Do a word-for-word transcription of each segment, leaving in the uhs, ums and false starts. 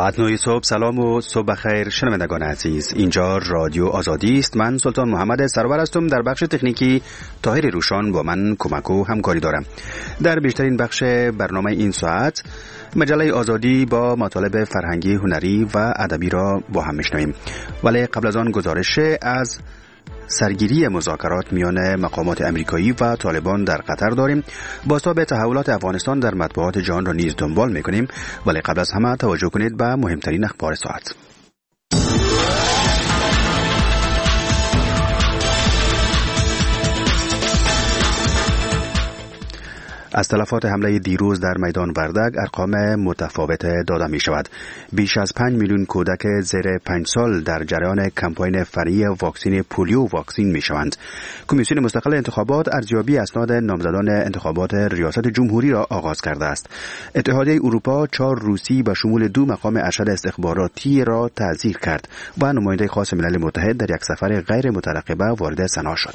ساعت نه صبح. سلام و صبح بخیر شنوندگان عزیز، اینجا رادیو آزادی است. من سلطان محمد سرور هستم. در بخش تکنیکی طاهر روشان با من کمک و همکاری دارم. در بیشترین بخش برنامه این ساعت مجله آزادی با مطالب فرهنگی، هنری و ادبی را با هم میشنویم، ولی قبل از آن گزارش از سرگیری مذاکرات میان مقامات امریکایی و طالبان در قطر داریم. بازتاب تحولات افغانستان در مطبوعات جهان را نیز دنبال میکنیم، ولی قبل از همه توجه کنید به مهمترین اخبار ساعت. از تلفات حمله دیروز در میدان وردگ ارقام متفاوت داده می شود. بیش از پنج میلیون کودک زیر پنج سال در جریان کمپاین فرعی واکسن پولیو واکسین می شوند. کمیسیون مستقل انتخابات ارزیابی اسناد نامزدان انتخابات ریاست جمهوری را آغاز کرده است. اتحادیه اروپا چهار روسی به شمول دو مقام ارشد استخباراتی را تعزیر کرد و نماینده خاص ملل متحد در یک سفر غیر مترقبه وارد سنا شد.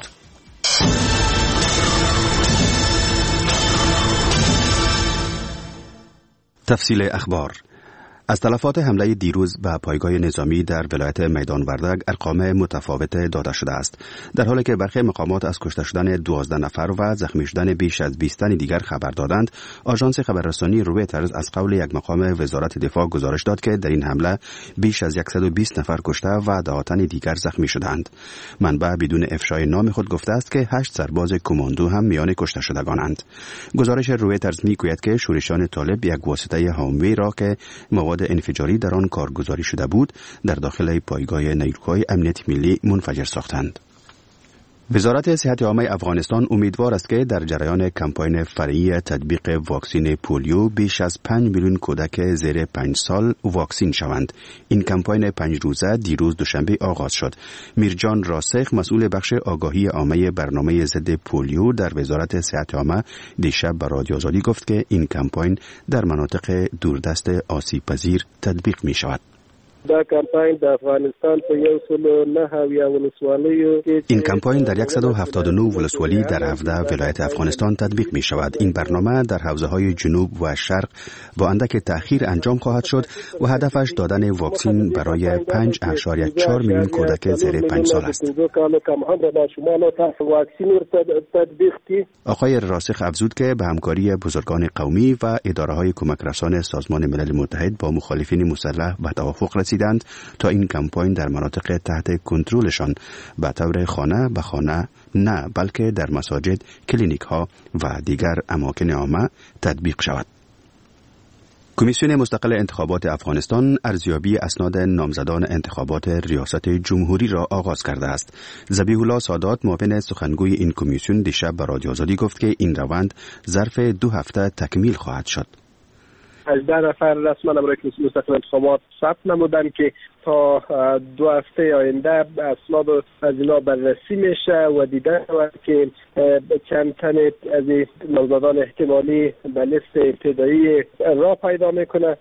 تفصیل اخبار. از تلفات حمله دیروز به پایگاه نظامی در ولایت میدان وردگ ارقام متفاوت داده شده است، در حالی که برخی مقامات از کشته شدن دوازده نفر و زخمی شدن بیش از بیست تن دیگر خبر دادند. آژانس خبررسانی رویترز از قول یک مقام وزارت دفاع گزارش داد که در این حمله بیش از صد و بیست نفر کشته و ده تن دیگر زخمی شدند. منبع بدون افشای نام خود گفته است که هشت سرباز کماندو هم میان کشته شدگانند. گزارش رویترز میگوید که شورشیان طالب یک واسطه هاموی را که مواد انفجاری در آن کارگزاری شده بود در داخل پایگاه نیروهای امنیت ملی منفجر ساختند. وزارت صحت عامه افغانستان امیدوار است که در جریان کمپاین فرعی تطبیق واکسن پولیو بیش از پنج میلیون کودک زیر پنج سال واکسین شوند. این کمپاین پنج روزه دیروز دوشنبه آغاز شد. میرجان راسخ، مسئول بخش آگاهی عامه برنامه ضد پولیو در وزارت صحت عامه، دیشب به رادیو آزادی گفت که این کمپاین در مناطق دوردست آسیب پذیر تطبیق می شود. دا کمپاین در افغانستان په یو سل و نه اویا ولسوالیو این کمپاین در صد و هفتاد و نه ولسوالی در هفده ولایت افغانستان تطبیق می شود. این برنامه در حوزه های جنوب و شرق با اندک تأخیر انجام خواهد شد و هدفش دادن واکسین برای پنج اعشاریه چهار میلیون کودک زیر پنج سال است. آقای راسخ افزود که به همکاری بزرگان قومی و اداره های کمک رسان سازمان ملل متحد با مخالفین مسلح به توافق رسید تا این کمپاین در مناطق تحت کنترلشان به طور خانه به خانه نه بلکه در مساجد، کلینیک ها و دیگر اماکن عامه تطبیق شود. کمیسیون مستقل انتخابات افغانستان ارزیابی اسناد نامزدان انتخابات ریاست جمهوری را آغاز کرده است. ذبیح الله سادات، معاون سخنگوی این کمیسیون، دیشب به رادیو آزادی گفت که این روند ظرف دو هفته تکمیل خواهد شد. هجده نفر رسما برای کمیسیون مستقل انتخابات ثبت نمودن که تا دو هفته آینده اسناد از اینا بررسی میشه و دیده شود که چند تن از نامزدان احتمالی به لیست ابتدایی راه پیدا میکنه.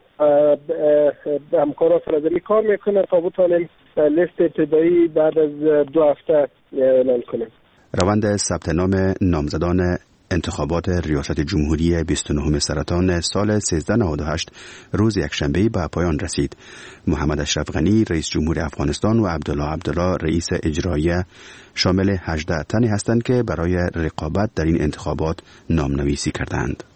همکارا سرزمی کار میکنه تا بتانیم لیست ابتدایی بعد از دو هفته اعلان کنیم. روند ثبت نام نامزدان انتخابات ریاست جمهوری بیست و نهم سرطان سال سیزده نود و هشت روز یکشنبه به پایان رسید. محمد اشرف غنی رئیس جمهور افغانستان و عبدالله عبدالله رئیس اجراییه شامل هجده تنی هستند که برای رقابت در این انتخابات نامنویسی کردند.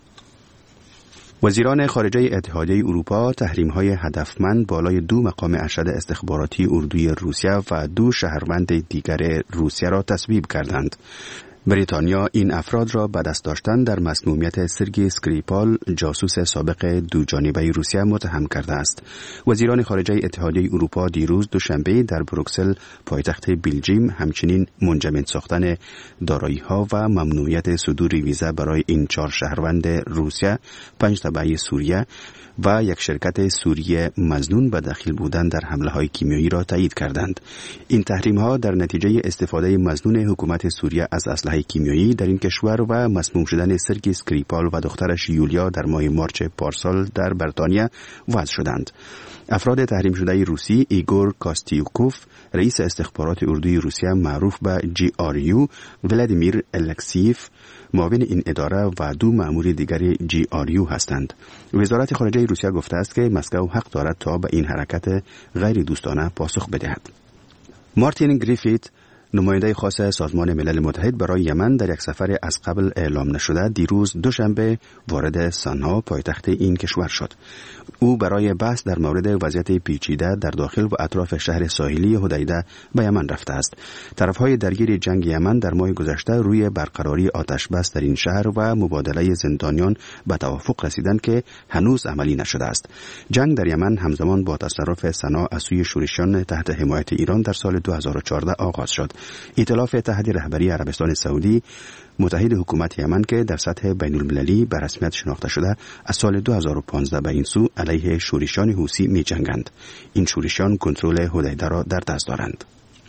وزیران خارجه اتحادیه اروپا تحریم‌های هدفمند بالای دو مقام ارشد استخباراتی اردوی روسیه و دو شهروند دیگر روسیه را تصویب کردند. بریتانیا این افراد را به دست داشتن در مسمومیت سرگئی اسکریپال، جاسوس سابق دو جانبه روسیه، متهم کرده است. وزیران خارجه اتحادیه اروپا دیروز دوشنبه در بروکسل، پایتخت بلژیم، همچنین منجمد ساختن دارایی‌ها و ممنوعیت صدور ویزا برای این چهار شهروند روسیه، پنج تبع سوریه و یک شرکت سوریه مظنون به دخیل بودن در حمله‌های کیمیایی را تایید کردند. این تحریم‌ها در نتیجه استفاده مظنون حکومت سوریه از اسلحه اسلحه کیمیایی در این کشور و مسموم شدن سرگی اسکریپال و دخترش یولیا در ماه مارچ پارسال در بریتانیا وضع شدند. افراد تحریم شده روسی ایگور کاستیوکوف، رئیس استخبارات اردوی روسیه معروف به جی آر یو، ولادیمیر الکسیف، معاون این اداره و دو مأمور دیگر جی آر یو هستند. وزارت خارجه روسیه گفته است که مسکو حق دارد تا به این حرکت غیر دوستانه پاسخ بدهد. مارتین گریفیت، نماینده خاص سازمان ملل متحد برای یمن، در یک سفر از قبل اعلام نشده دیروز دوشنبه وارد سنها پایتخت این کشور شد. او برای بحث در مورد وضعیت پیچیده در داخل و اطراف شهر ساحلی حدیده به یمن رفته است. طرفهای درگیر جنگ یمن در ماه گذشته روی برقراری آتش بس در این شهر و مبادله زندانیان به توافق رسیدند که هنوز عملی نشده است. جنگ در یمن همزمان با تصرف سنا از سوی شورشیان تحت حمایت ایران در سال دو هزار و چهارده آغاز شد. ائتلاف تحت رهبری عربستان سعودی، متحد حکومت یمن که در سطح بین المللی به رسمیت شناخته شده، از سال دو هزار و پانزده به این سو علیه شورشیان حوثی می جنگند. این شورشیان کنترل حدیده را در دست دارند.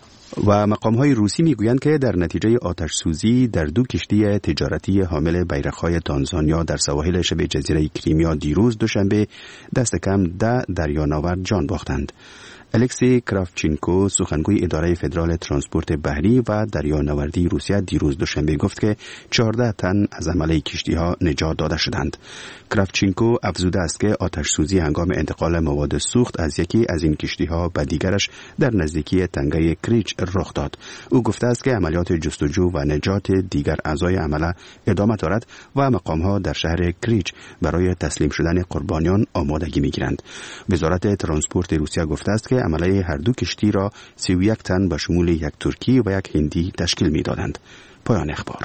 و مقام‌های روسی میگویند که در نتیجه آتش سوزی در دو کشتی تجارتی حامل بیرق‌های تانزانیا در سواحل شبه جزیره کریمیا دیروز دوشنبه دست کم ده دریانورد جان باختند. الکسی کرافچینکو، سخنگوی اداره فدرال ترانسپورت بحری و دریانوردی روسیه، دیروز دوشنبه گفت که چهارده تن از عمله کشتی‌ها نجات داده شدند. کرافچینکو افزوده است که آتش سوزی هنگام انتقال مواد سوخت از یکی از این کشتی‌ها به دیگرش در نزدیکی تنگه کریچ رخ داد. او گفته است که عملیات جستجو و نجات دیگر اعضای عمله ادامه دارد و مقام‌ها در شهر کریچ برای تسلیم شدن قربانیان آمادگی می‌گیرند. وزارت ترانسپورت روسیه گفته است که عمله هر دو کشتی را سی و یک تن به شمول یک ترکی و یک هندی تشکیل می‌دادند. پایان اخبار.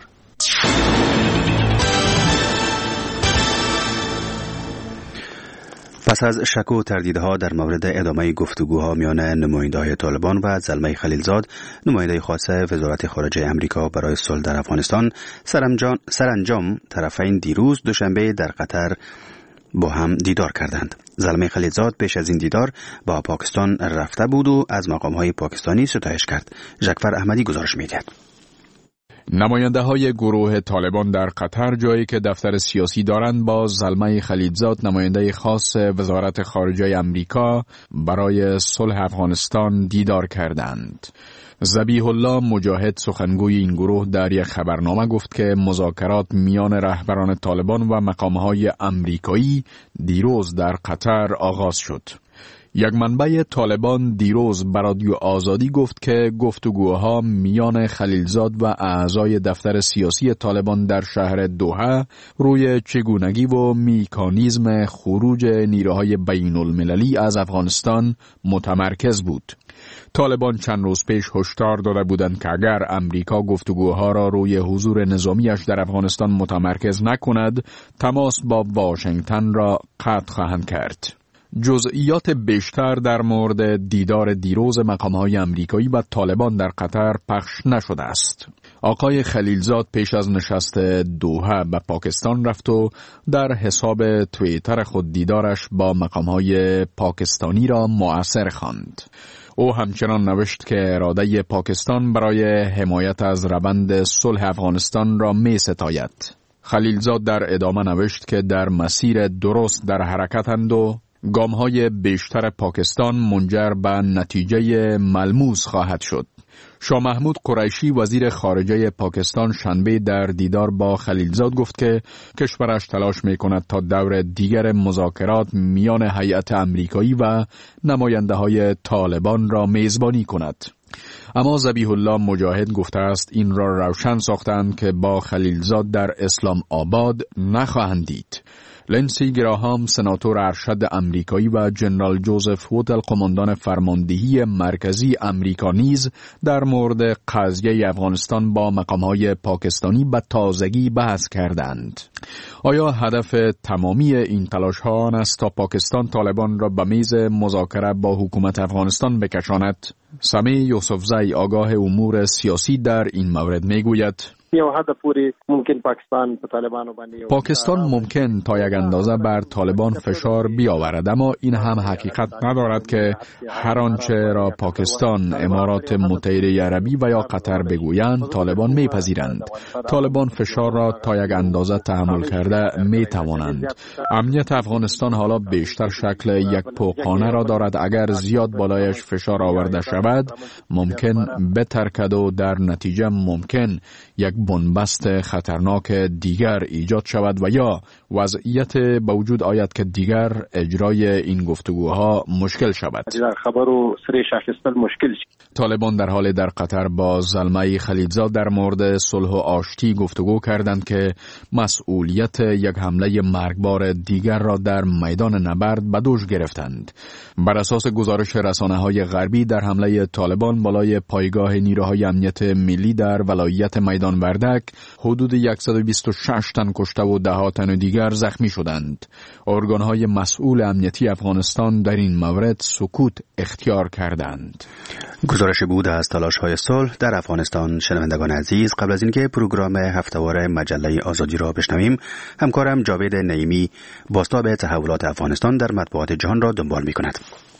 پس از شک و تردیدها در مورد ادامه گفتگوها میان نماینده‌های طالبان و زلمه خلیلزاد، نماینده خاص وزارت خارجه امریکا برای صلح در افغانستان، سرانجام طرفین دیروز دوشنبه در قطر با هم دیدار کردند. زلمه خلیلزاد پیش از این دیدار با پاکستان رفته بود و از مقام‌های پاکستانی ستایش کرد. ژکفر احمدی گزارش می‌دهد. نماینده های گروه طالبان در قطر، جایی که دفتر سیاسی دارند، با زلمه خلیلزاد، نماینده خاص وزارت خارجه امریکا برای صلح افغانستان دیدار کردند. ذبیح الله مجاهد، سخنگوی این گروه، در یک خبرنامه گفت که مذاکرات میان رهبران طالبان و مقام‌های امریکایی دیروز در قطر آغاز شد. یک منبع طالبان دیروز به رادیو آزادی گفت که گفتگوها میان خلیلزاد و اعضای دفتر سیاسی طالبان در شهر دوحه روی چگونگی و میکانیزم خروج نیروهای بین المللی از افغانستان متمرکز بود. طالبان چند روز پیش هشدار داده بودند که اگر امریکا گفتگوها را روی حضور نظامیش در افغانستان متمرکز نکند، تماس با واشنگتن را قطع خواهند کرد. جزئیات بیشتر در مورد دیدار دیروز مقام‌های امریکایی و طالبان در قطر پخش نشده است. آقای خلیلزاد پیش از نشست دوحه به پاکستان رفت و در حساب توییتر خود دیدارش با مقام‌های پاکستانی را مؤثر خواند. او همچنان نوشت که اراده پاکستان برای حمایت از روند صلح افغانستان را می ستاید. خلیلزاد در ادامه نوشت که در مسیر درست در حرکتند و گام‌های بیشتر پاکستان منجر به نتیجه ملموس خواهد شد. شاه محمود قریشی، وزیر خارجه پاکستان، شنبه در دیدار با خلیلزاد گفت که کشورش تلاش می‌کند تا دور دیگر مذاکرات میان هیئت امریکایی و نماینده‌های طالبان را میزبانی کند. اما ذبیح الله مجاهد گفته است این را روشن ساختند که با خلیلزاد در اسلام آباد نخواهند دید. لنسی گراهام، سناتور ارشد امریکایی، و جنرال جوزف وودل، قماندان فرماندهی مرکزی امریکا، نیز در مورد قضیه افغانستان با مقام‌های پاکستانی به تازگی بحث کردند. آیا هدف تمامی این تلاش‌ها آن است تا پاکستان طالبان را به میز مذاکره با حکومت افغانستان بکشاند؟ سمی یوسفزئی، آگاه امور سیاسی، در این مورد میگوید: یا حد پوری ممکن پاکستان به طالبان باندې پاکستان ممکن تا یک اندازه بر طالبان فشار بیاورد، اما این هم حقیقت ندارد که هر آنچه را پاکستان، امارات متحده عربی و یا قطر بگویند طالبان میپذیرند. طالبان فشار را تا یک اندازه تحمل کرده میتوانند. امنیت افغانستان حالا بیشتر شکل یک پوقانه را دارد. اگر زیاد بالایش فشار آورده شود ممکن بترکد و در نتیجه ممکن یک بنبست خطرناک دیگر ایجاد شود و یا وضعیت به وجود آید که دیگر اجرای این گفتگوها مشکل شود. خبرو سری شاخصتل مشکل شد. طالبان در حال در قطر با زلمه خلیلزاد در مورد صلح و آشتی گفتگو کردند که مسئولیت یک حمله مرگبار دیگر را در میدان نبرد به دوش گرفتند. بر اساس گزارش رسانه‌های غربی در حمله طالبان بالای پایگاه نیروهای امنیت ملی در ولایت میدان وردک حدود صد و بیست و شش تن کشته و ده ها تن دیگر زخمی شدند. ارگان‌های مسئول امنیتی افغانستان در این مورد سکوت اختیار کردند. گزارش بود از تلاش‌های صلح در افغانستان. شنوندگان عزیز، قبل از اینکه پروگرام هفته‌وار مجله آزادی را بشنویم، همکارم جاوید نعیمی بازتاب تحولات افغانستان در مطبوعات جهان را دنبال می‌کند.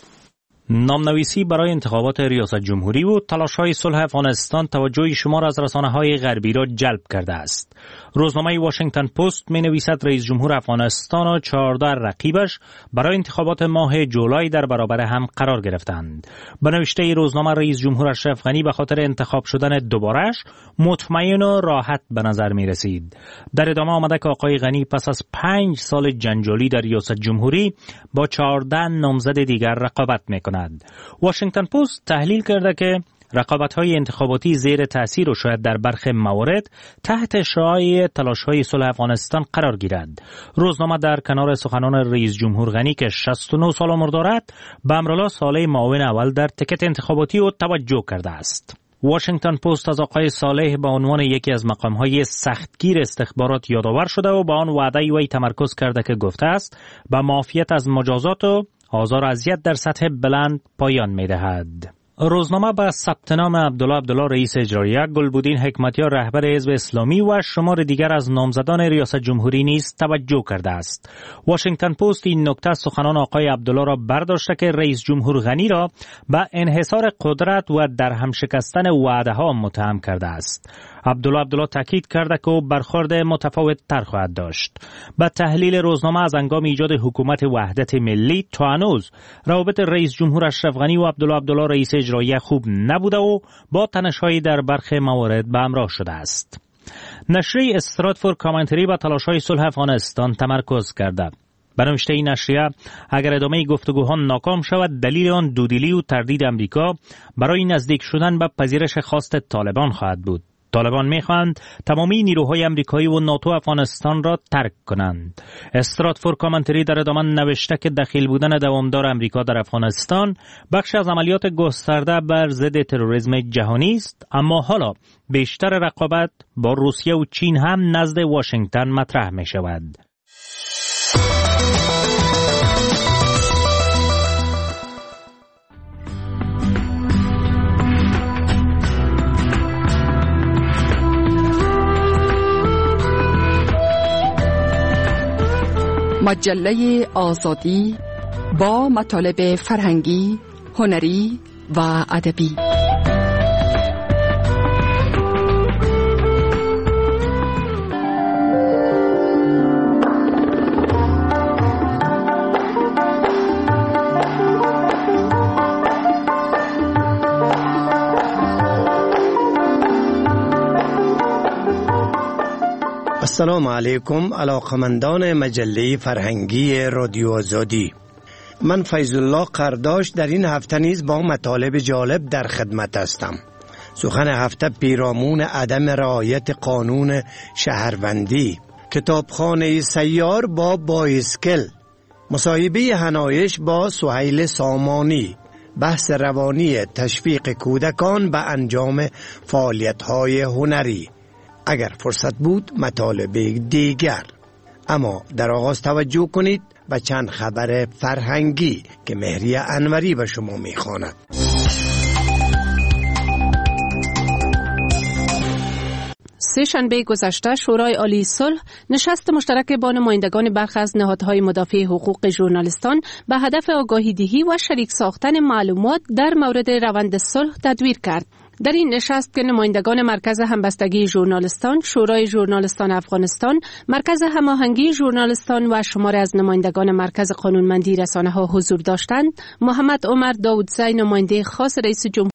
نامنویسی برای انتخابات ریاست جمهوری و تلاش‌های صلح افغانستان توجه شمار از رسانه‌های غربی را جلب کرده است. روزنامه واشنگتن پست می‌نویسد رئیس جمهور افغانستان و چهارده رقیبش برای انتخابات ماه جولای در برابر هم قرار گرفتند. به نوشته روزنامه رئیس جمهور اشرف غنی به خاطر انتخاب شدن دوباره‌اش مطمئن و راحت به نظر می‌رسید. در ادامه آمده که آقای غنی پس از پنج سال جنجالی در ریاست جمهوری با چهارده نامزد دیگر رقابت می‌کند. واشنگتن پست تحلیل کرده که رقابت‌های انتخاباتی زیر تأثیر و شاید در برخی موارد تحت شعاع تلاش‌های صلح افغانستان قرار گیرد. روزنامه در کنار سخنان رئیس جمهور غنی که شصت و نه سال عمر دارد، به امرالله صالح معاون اول در تکت انتخاباتی او توجه کرده است. واشنگتن پست از آقای صالح به عنوان یکی از مقام‌های سختگیر استخبارات یادآور شده و با آن وعده وی تمرکز کرده که گفته است به معافیت از مجازات و آزار و اذیت در سطح بلند پایان می‌دهد. روزنامه با ثبت نام عبدالله عبدالله رئیس اجراییه، گلبودین حکمتیار رهبر حزب اسلامی و شمار دیگر از نامزدان ریاست جمهوری نیز توجه کرده است. واشنگتن پست این نکته سخنان آقای عبدالله را برداشته که رئیس جمهور غنی را به انحصار قدرت و در هم شکستن وعده‌ها متهم کرده است. عبدالله عبدالله تاکید کرده که او برخورد متفاوت تر خواهد داشت. با تحلیل روزنامه از هنگام ایجاد حکومت وحدت ملی تا هنوز روابط رئیس جمهور اشرف غنی و عبدالله عبدالله رئیس اجراییه خوب نبوده و با تنش‌های در برخی موارد به همراه شده است. نشریه استراتفورد کامنتری با تلاش‌های صلح افغانستان تمرکز کرده. به نوشته این نشریه اگر ادامه گفتگوها ناکام شود، دلیل آن دودلی و تردید امریکا برای نزدیک شدن به پذیرش خواست طالبان خواهد بود. طالبان می‌خواهند تمامی نیروهای امریکایی و ناتو افغانستان را ترک کنند. استراتفورد کامنتری در ادامه نوشته که دخیل بودن دوامدار امریکا در افغانستان بخش از عملیات گسترده بر ضد تروریسم جهانی است، اما حالا بیشتر رقابت با روسیه و چین هم نزد واشنگتن مطرح می‌شود. مجله آزادی با مطالب فرهنگی، هنری و ادبی. السلام علیکم علاقمندان مجله فرهنگی رادیو آزادی. من فیض الله قرداش در این هفته نیز با مطالب جالب در خدمت هستم. سخن هفته پیرامون عدم رعایت قانون شهروندی، کتابخانه سیار با بایسکل، مصاحبه هنایش با سهیل سامانی، بحث روانی تشویق کودکان به انجام فعالیت‌های هنری. اگر فرصت بود مطالب دیگر، اما در آغاز توجه کنید به چند خبر فرهنگی که مهری انوری به شما میخواند. سه شنبه گذشته شورای عالی صلح نشست مشترک با نمایندگان برخی از نهادهای مدافع حقوق ژورنالیستان به هدف آگاهی دهی و شریک ساختن معلومات در مورد روند صلح تدویر کرد. در این نشست که نمایندگان مرکز همبستگی ژورنالیستان، شورای ژورنالیستان افغانستان، مرکز هماهنگی ژورنالیستان و شماری از نمایندگان مرکز قانونمندی رسانه‌ها حضور داشتند، محمد عمر داودزی نماینده خاص رئیس جمهور